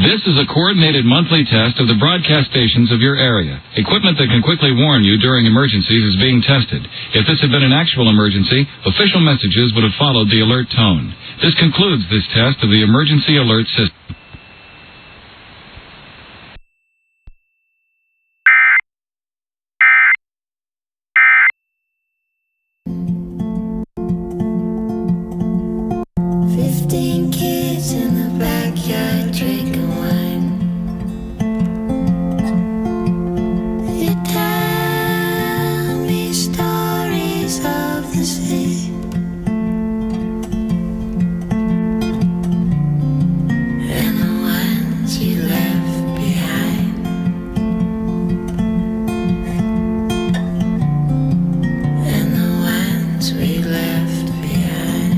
This is a coordinated monthly test of the broadcast stations of your area. Equipment that can quickly warn you during emergencies is being tested. If this had been an actual emergency, official messages would have followed the alert tone. This concludes this test of the emergency alert system. Kids in the backyard drinking wine. You tell me stories of the sea, and the ones you left behind, and the ones we left behind.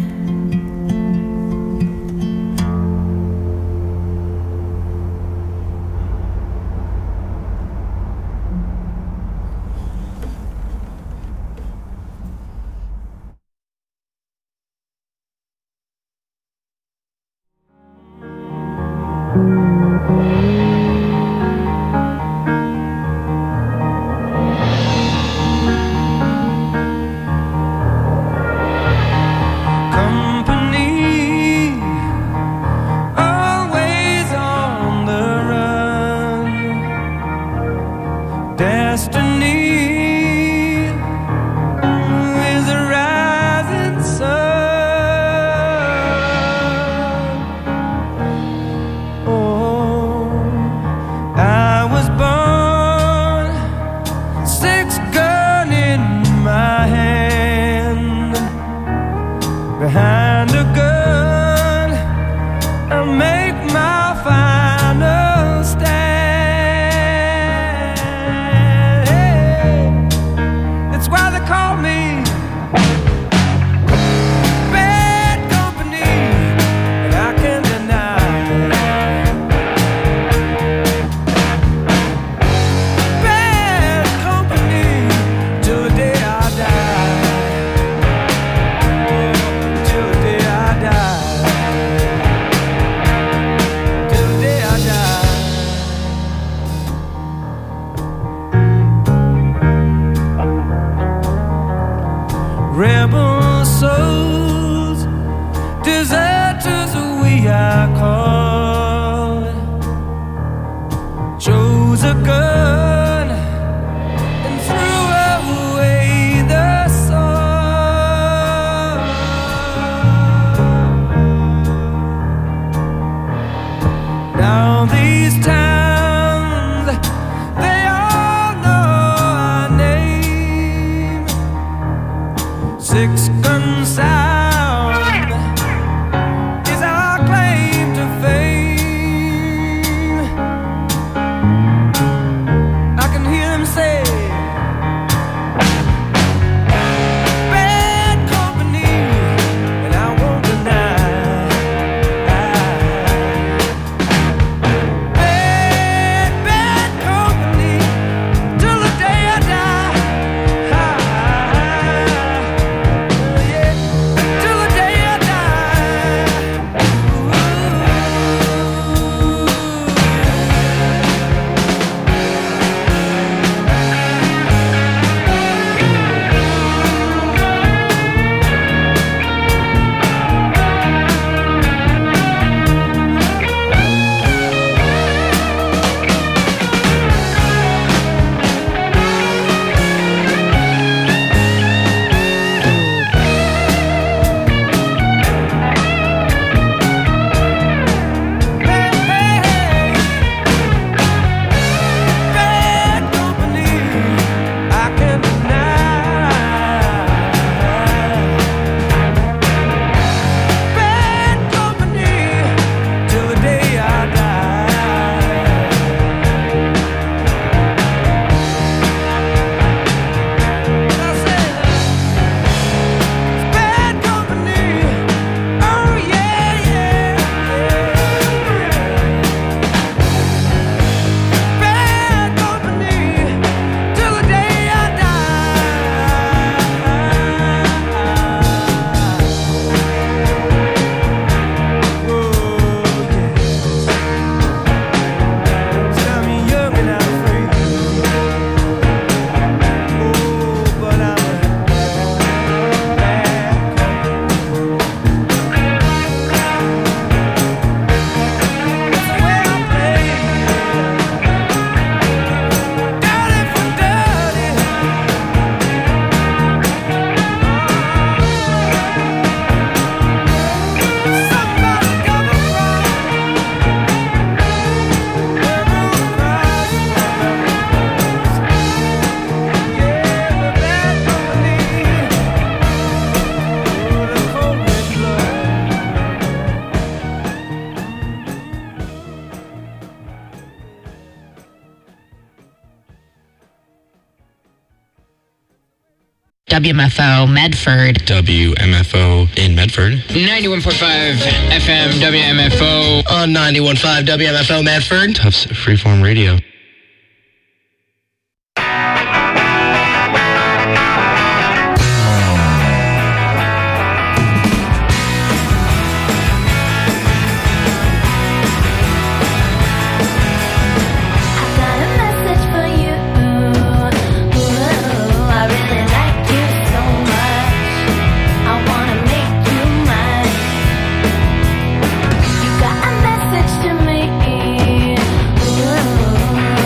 Behind a gun, I make my final stand. Hey, that's why they call me bad company, and I can't deny bad company till the day I die. Rebel souls, deserters we are called. Chose a gun and threw away the sword. Now these towns, they all know our name. Six gun sound is our claim to fame. WMFO Medford. WMFO in Medford. 91.5 FM WMFO. On 91.5 WMFO Medford. Tufts Freeform Radio. To me, ooh,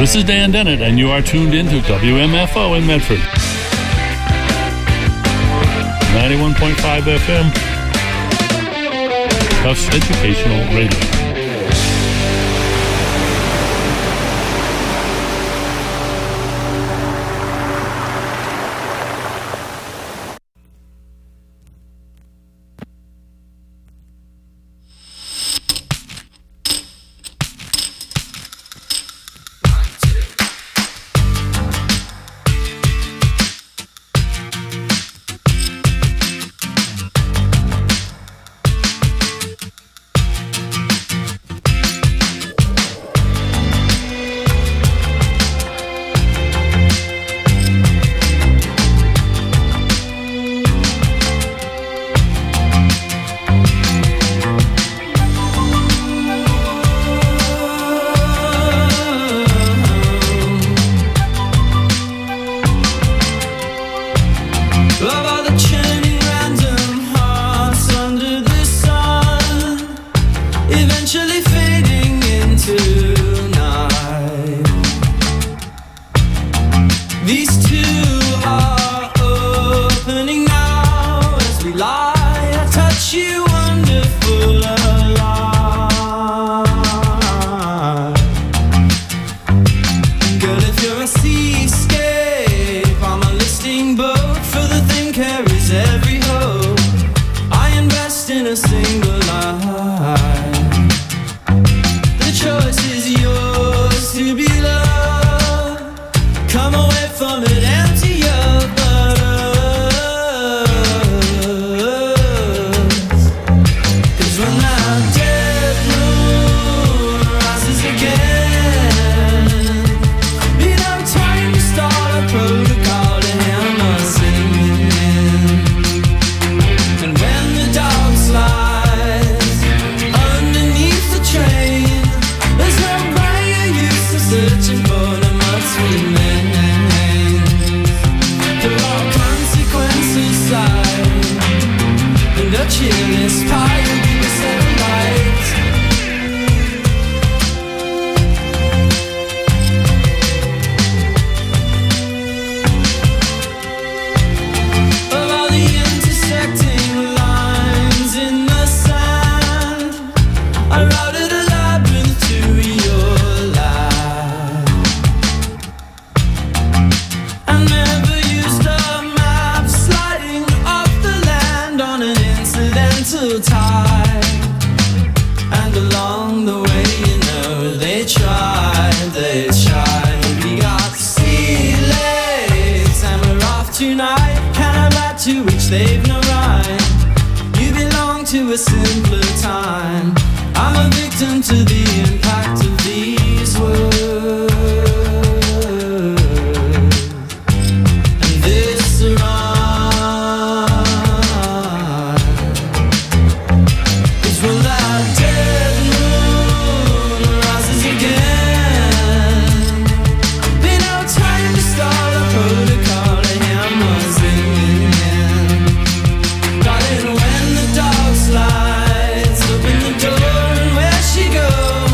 This is Dan Dennett, and you are tuned into WMFO in Medford. 91.5 FM. Tufts Educational Radio. When the dog slides, open the door and where she goes.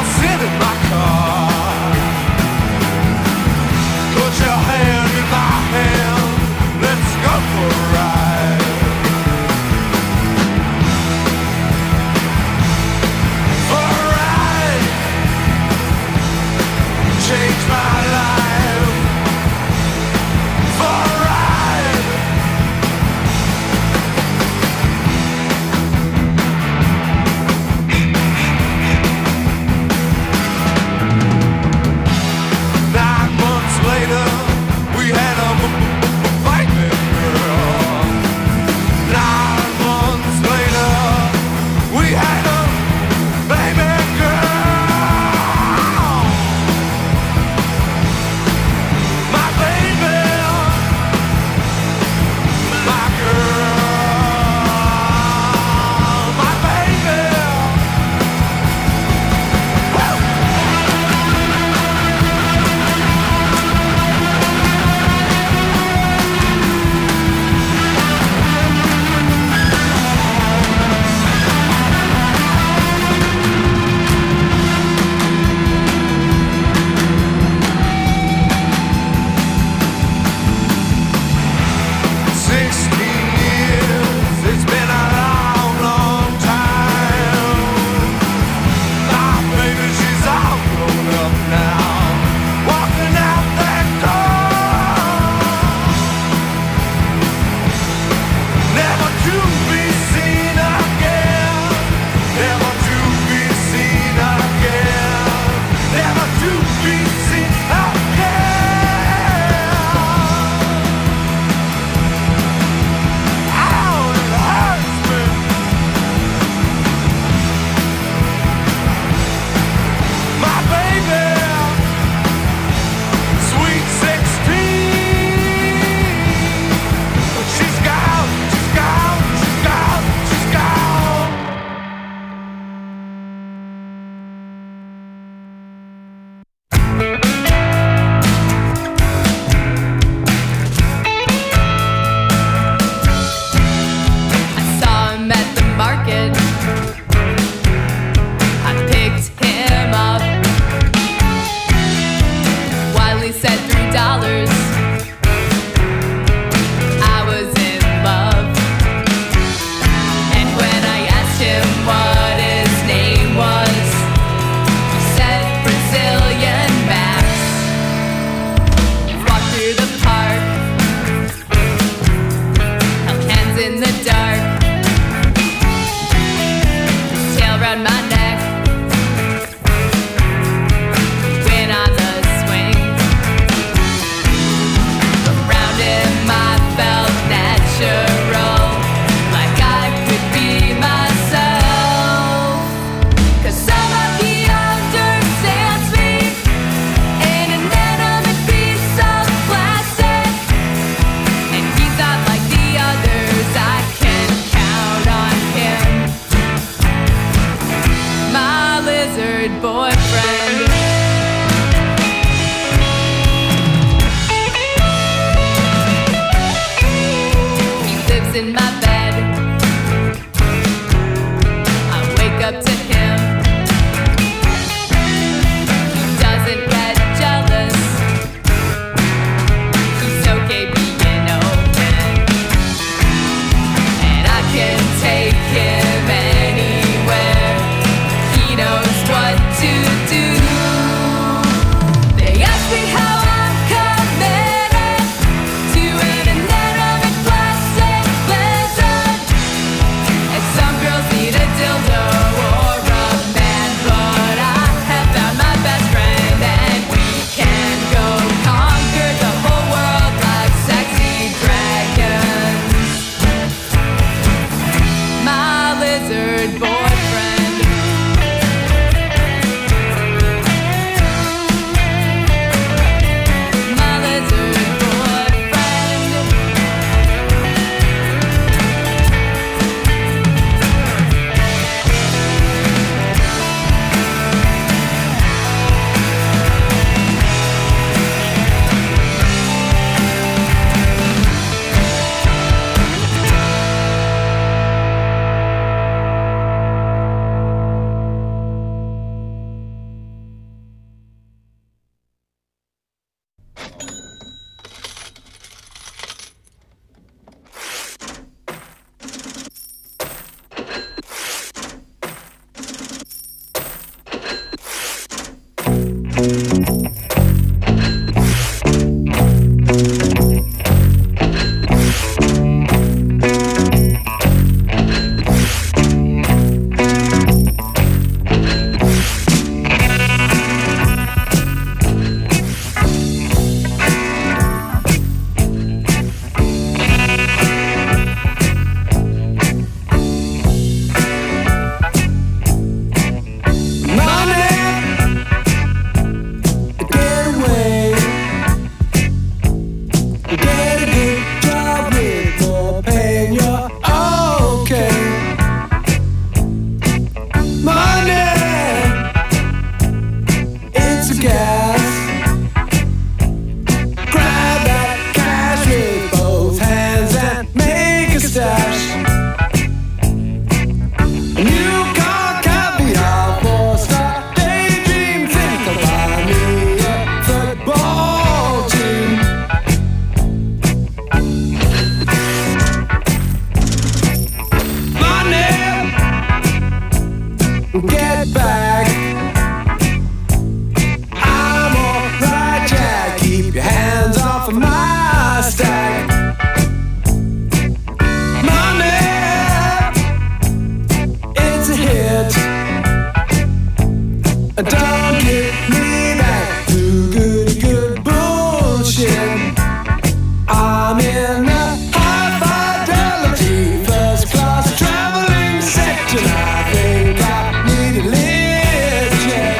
sit in my car. Put your hand in my hand. Let's go for a ride. For a ride. Change my life. For a ride. of gas. Grab that cash with both hands and make a stash. New car, caviar, four-star daydream. Think I'll buy me a football team. Money, get back. I'm alright, Jack. Keep your hands off of my stack. Money, it's a hit. Don't get me back to good bullshit. I'm in a high fidelity first class traveling section. I think I need a lift jet.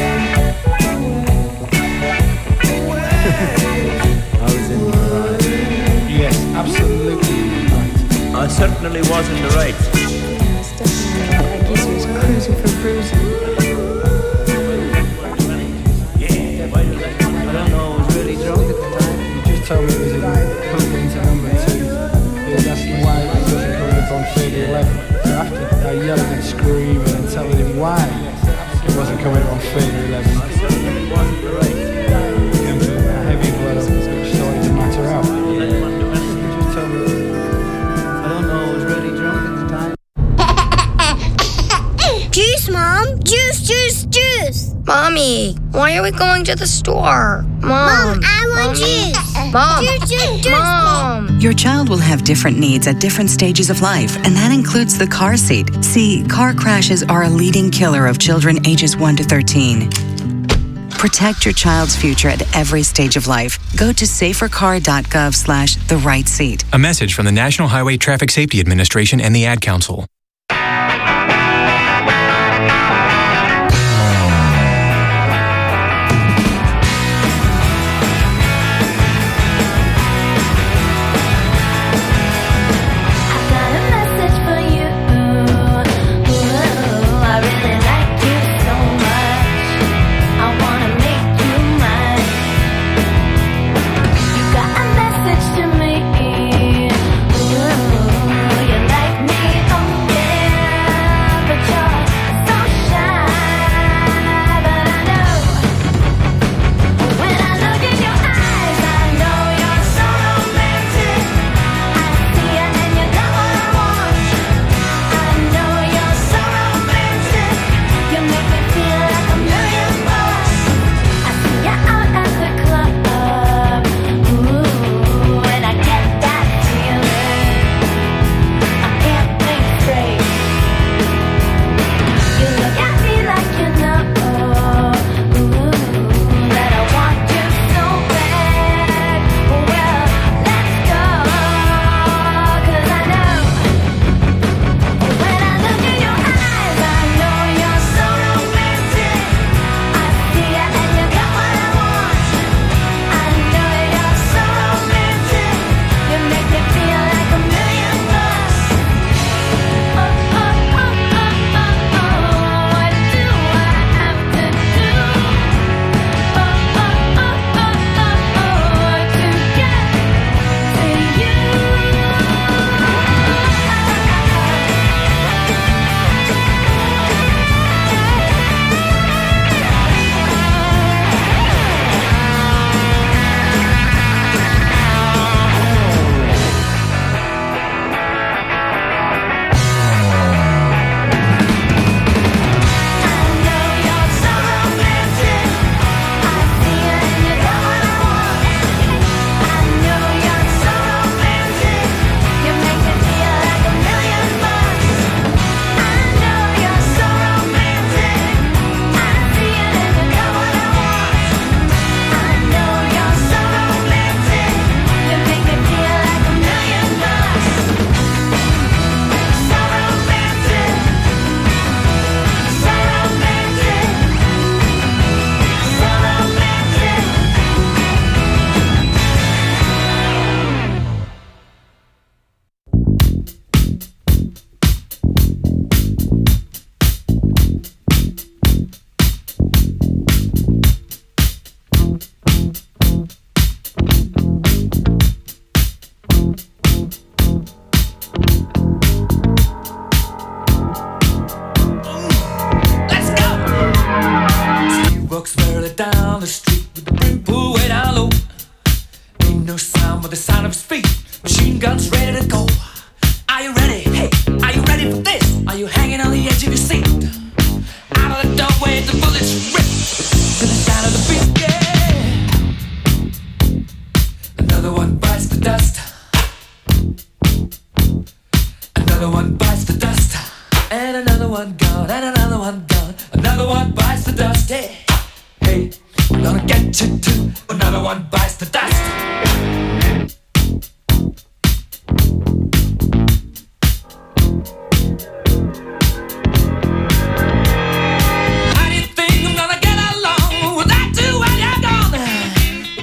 I was in certainly was in the right. Yes, definitely. I guess he was cruising for bruising. Yeah, I don't know, I was really drunk at the time. He just told me it was in Hoodlings at number 2. He was asking why it wasn't coming up on 3 to 11. So after I yelling and screaming and telling him why it wasn't coming up on 3 to 11, I certainly wasn't the right. he came to a heavy blow which started to matter out. He just told me, I don't know, I was really drunk at the time. Juice, Mom! Juice, juice, juice! Mommy, why are we going to the store? Mom, I want juice! Mom! Juice, juice, juice! Mom! Your child will have different needs at different stages of life, and that includes the car seat. See, car crashes are a leading killer of children ages 1 to 13. Protect your child's future at every stage of life. Go to safercar.gov/the-right-seat. A message from the National Highway Traffic Safety Administration and the Ad Council.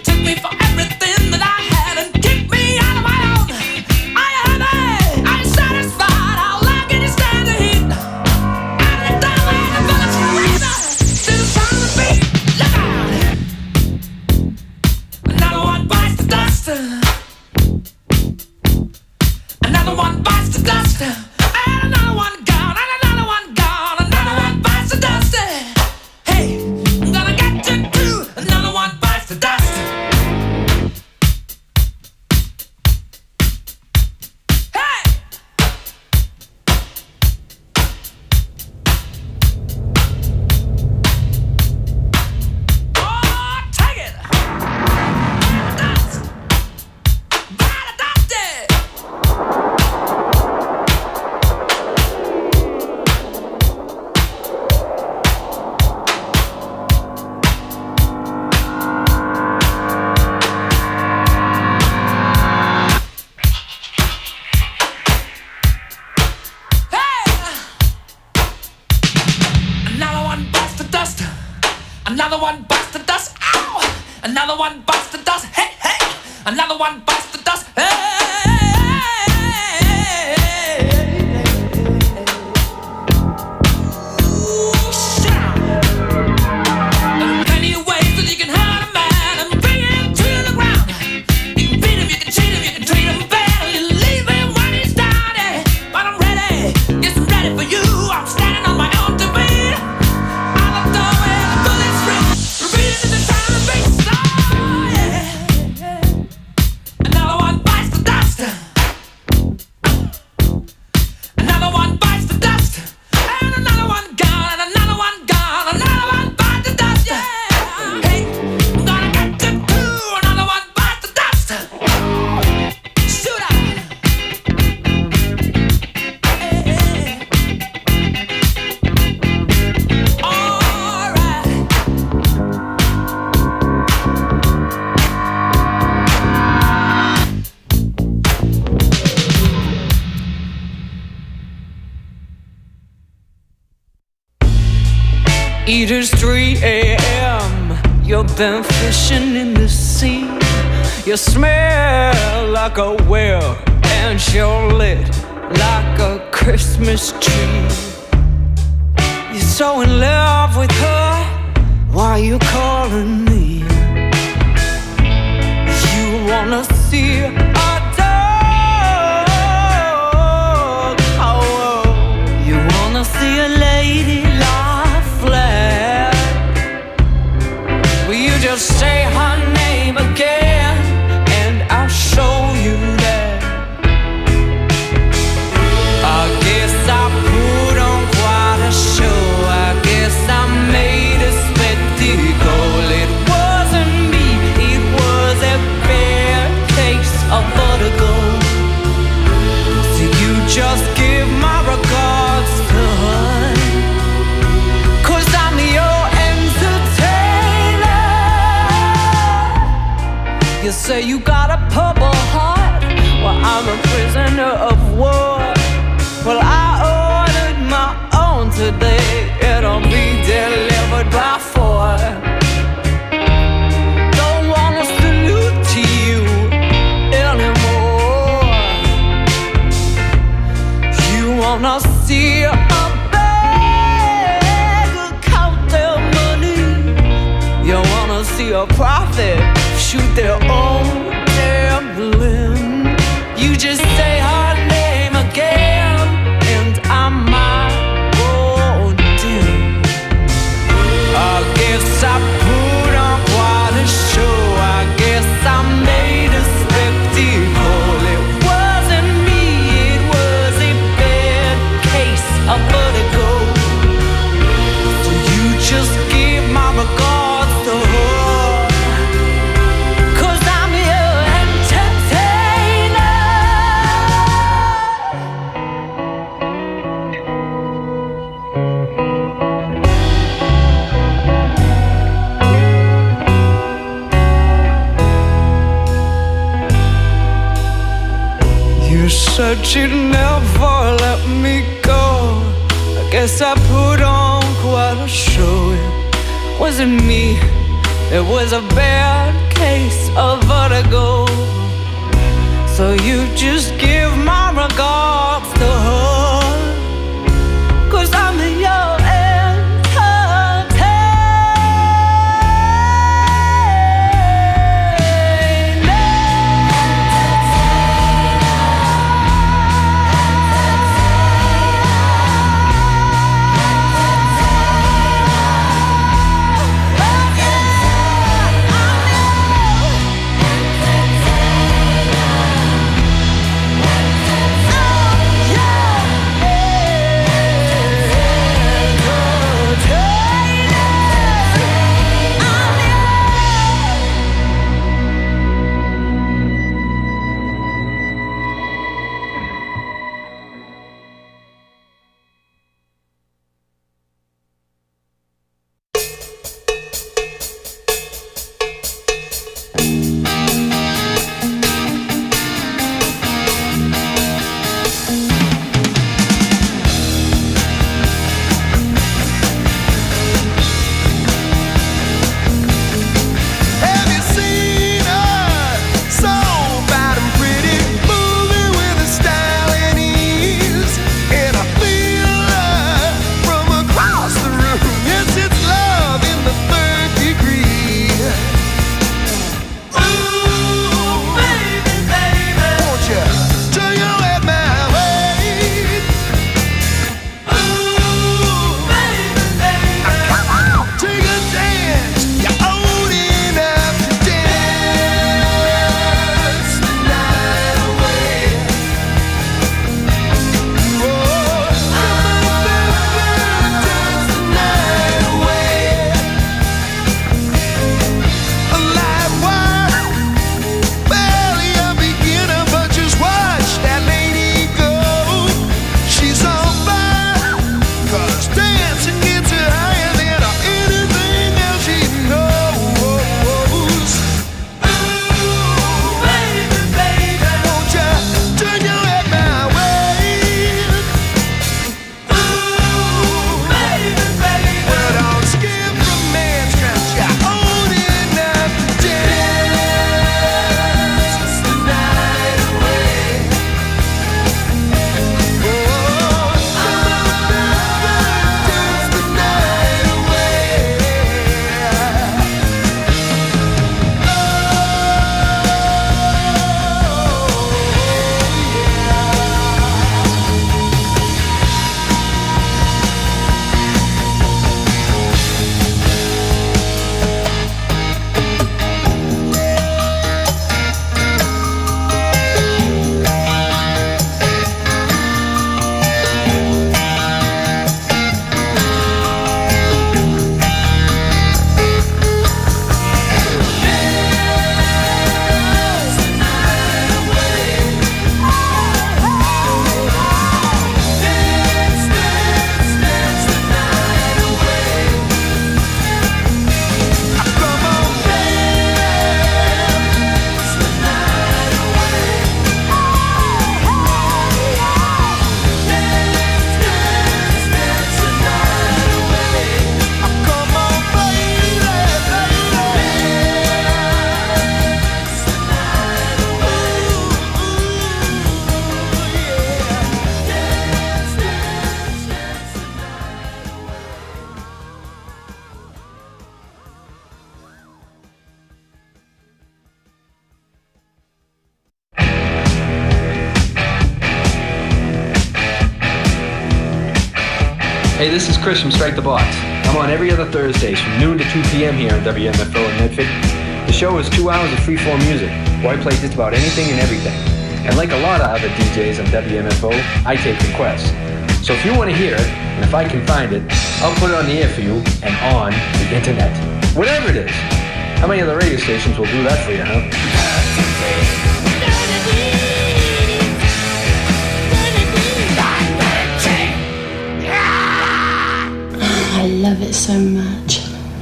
Everything that I had and kicked me out of my own. I had it. I said dust. And another one gone, and another one gone, another one bites the dust. Hey, I'm gonna get you too. Another one bites the dust. Another one bites the dust. Ow! Another one bites the dust. Hey, hey! Another one bites the dust. Hey! Ooh, shout! There are plenty of ways that you can hurt a man and bring him to the ground. You can beat him, you can cheat him, you can treat him bad, you leave him when he's down. But I'm ready, yes, I'm ready for you. I'm standing on my own two feet. It is 3 a.m. You've been fishing in the sea. You smell like a whale, and you're lit like a Christmas tree. You're so in love with her, why are you calling me? You wanna see a dog, oh, you wanna see a lady lie flat. Will you just say her name again, and I'll show you that. I guess I put on quite a show. I guess I made a spectacle. It wasn't me, it was a bad case of vertigo. So you just give my regards to her, 'cause I'm your entertainer. You say you got a purple heart, well I'm a prisoner of war. Well I ordered my own today, it'll be delivered by 4. Don't wanna salute to you anymore. You wanna see a beggar count their money. You wanna see a prophet shoot their own damn limb. You just say her name again, and I might go dim. I guess I put on quite a show. I guess I made a spectacle. It wasn't me, it was a bad case of vertigo. So you just give my regards to her, 'cause I'm your entertainer. You said you'd never let me go. I guess I put on quite a show. It wasn't me, it was a bad case of vertigo. So you just give my regards to her, 'cause I'm your entertainer. Hey, this is Chris from Strike the Box. I'm on every other Thursdays from noon to 2 p.m. here on WMFO in Medford. The show is 2 hours of free-form music, where I play just about anything and everything. And like a lot of other DJs on WMFO, I take requests. So if you want to hear it, and if I can find it, I'll put it on the air for you and on the internet. Whatever it is. How many other radio stations will do that for you, huh? I love it so much.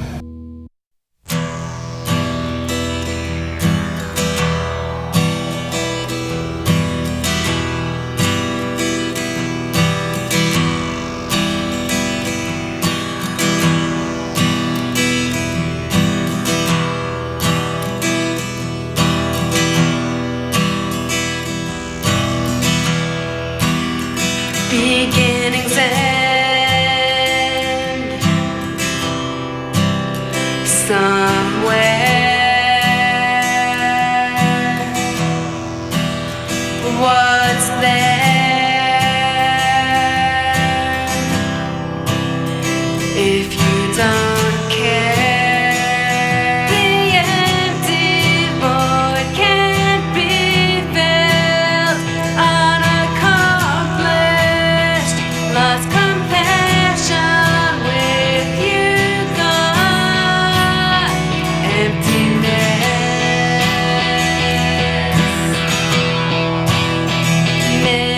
Beginnings end somewhere. What's there if you don't care? The empty void can't be filled, unaccomplished, lost compassion with you gone, emptiness.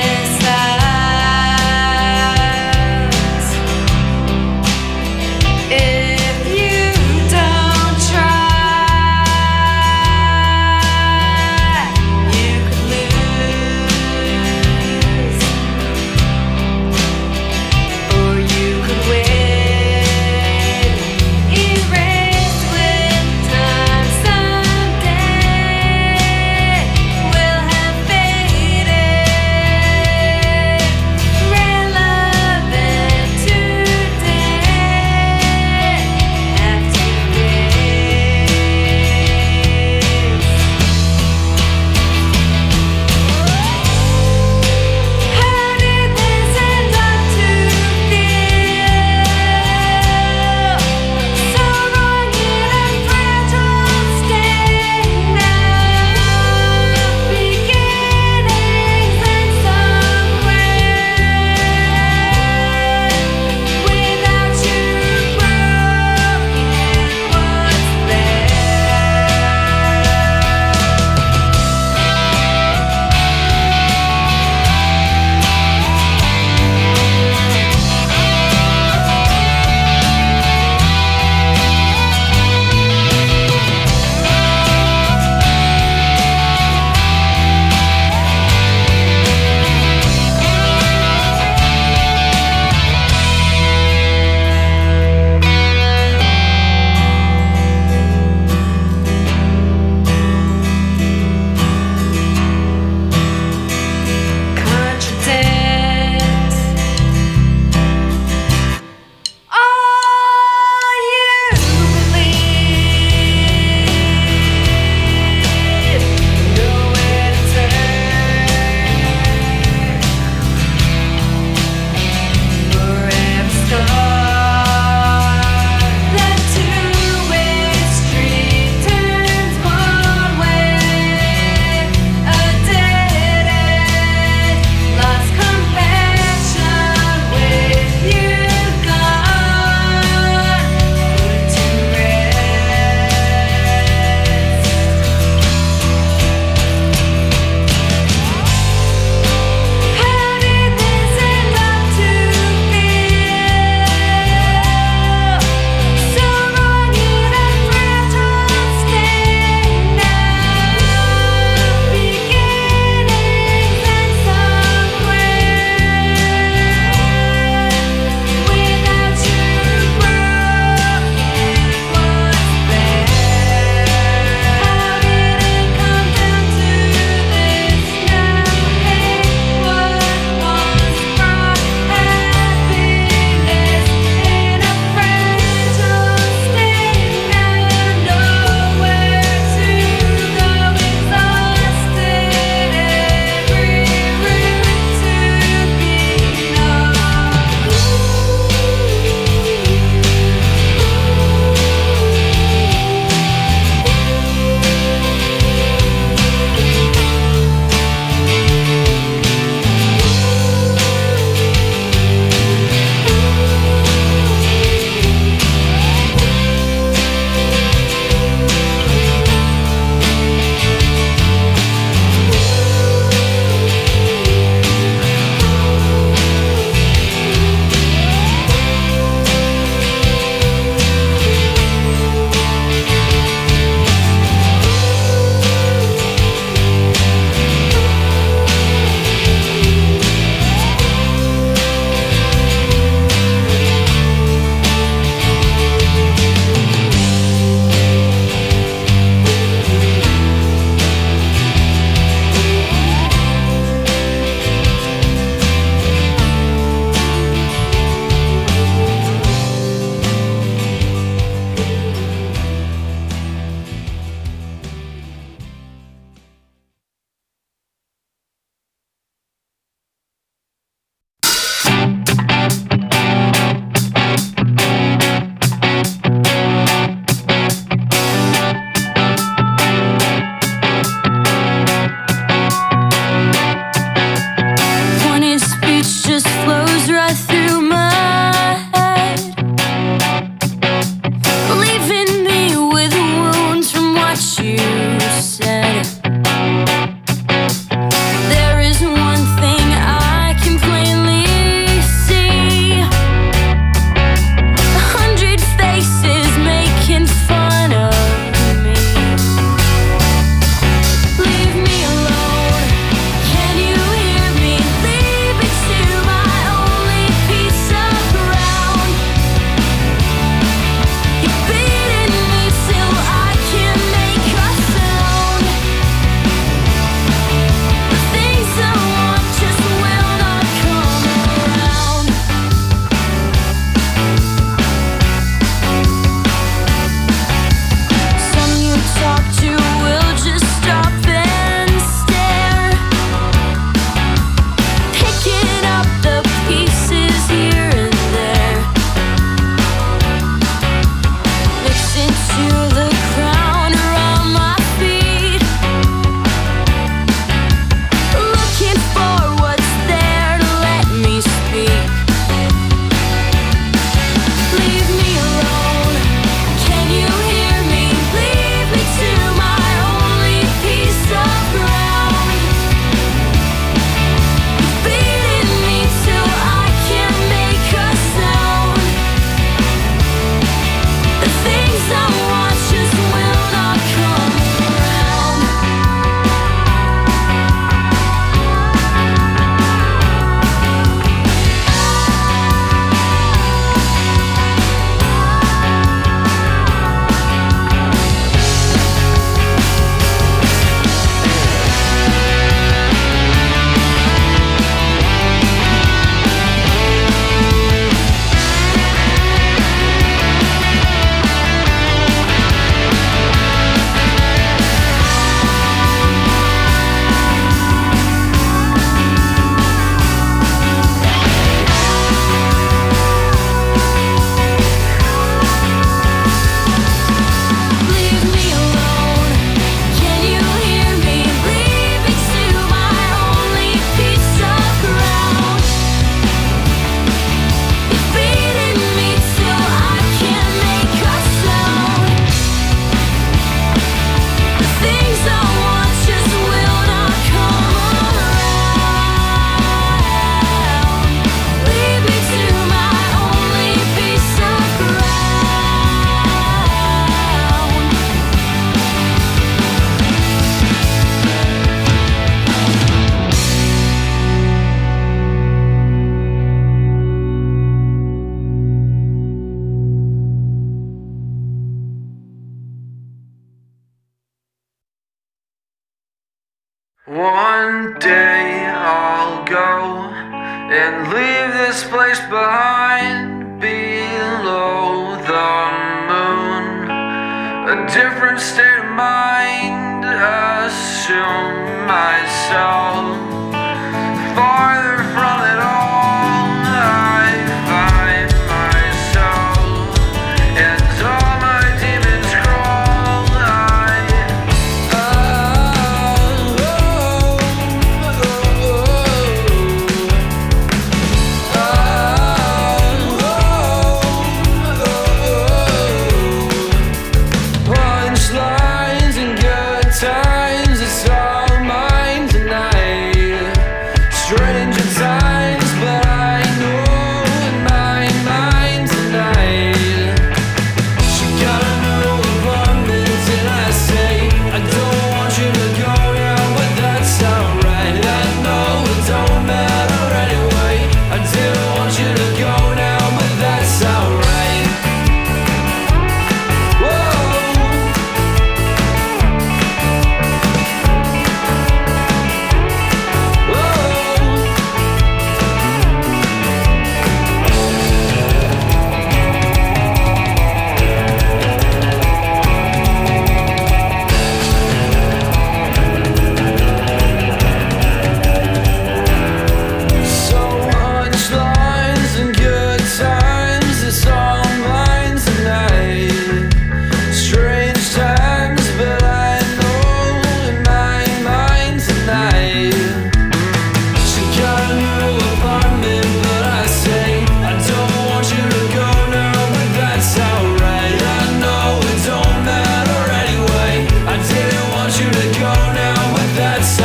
day I'll go and leave this place behind below the moon. A different state of mind, assume myself